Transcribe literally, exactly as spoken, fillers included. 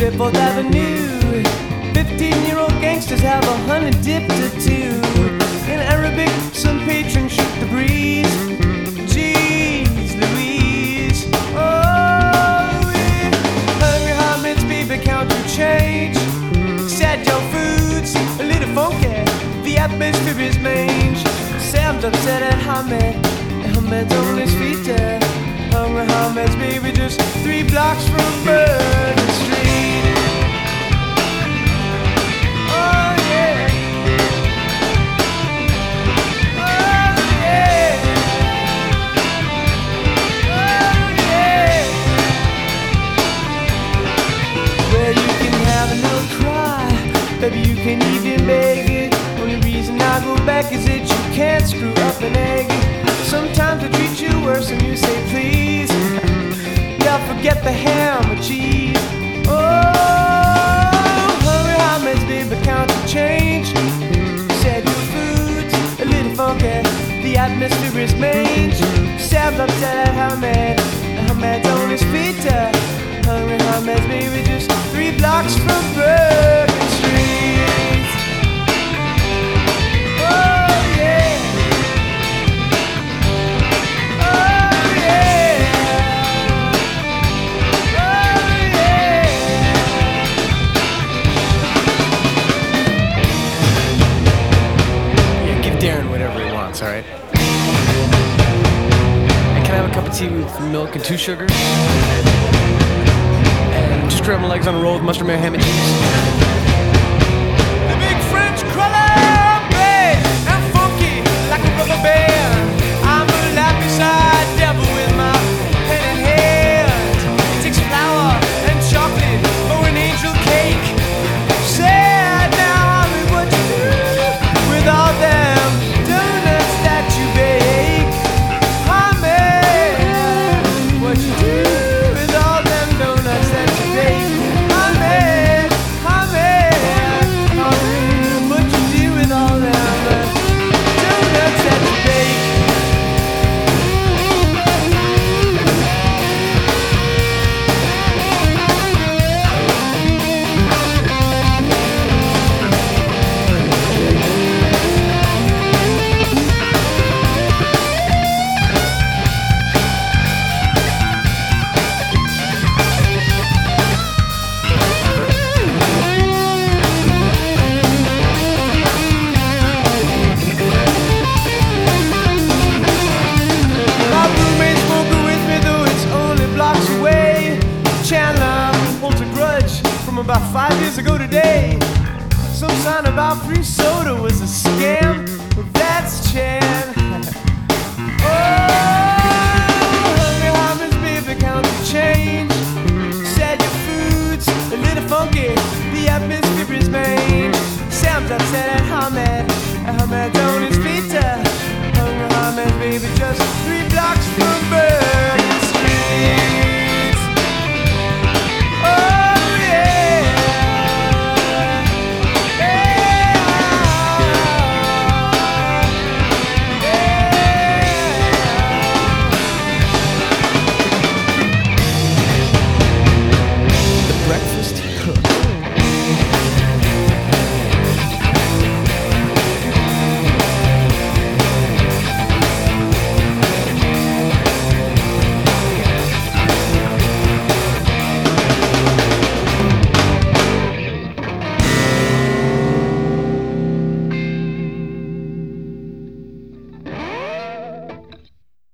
Fifth Avenue. Fifteen-year-old gangsters have a honey dipped or two. In Arabic, some patrons shoot the breeze. Jeez Louise. Oh, yeah. Hungry Hamid's baby counter change. Sad Joe foods, a little funky. The atmosphere is mange. Sam's upset at Hamid, and Hamid's on his feet there. Hungry Hamid's baby just three blocks from Bourbon Street. Oh yeah. Oh yeah. Oh yeah. Well, you can have a little cry, baby, you can even beg it. Only reason I go back is that you can't screw up an egg. Sometimes I treat you worse and you say please. Don't forget the ham or cheese. Oh, Hungry Hamid's baby counter change. Said your food's a little funky. The atmosphere is mange. Sam's upset at Hamid, and Hamid's on his feet. Hungry Hamid's baby just three blocks from Bourbon Street. Oh yeah. Alright. And can I have a cup of tea with milk and two sugars? And just grab my legs on a roll with mustard, mayo, ham, and cheese. The big French cruller, big and funky like a rubber band. I'm a lappy side devil with my pen in hand. It takes flour and chocolate for an angel cake. Sad now, I mean, what you do with all them donuts that you bake? Honey, what you do with all them donuts that you bake? Honey, honey, honey, what you do with all them donuts that you bake? My roommate's smoking with me, though it's only blocks away. Chandler holds a grudge from about five years ago today. Some sign about free soda was a scam. Well, that's Chan.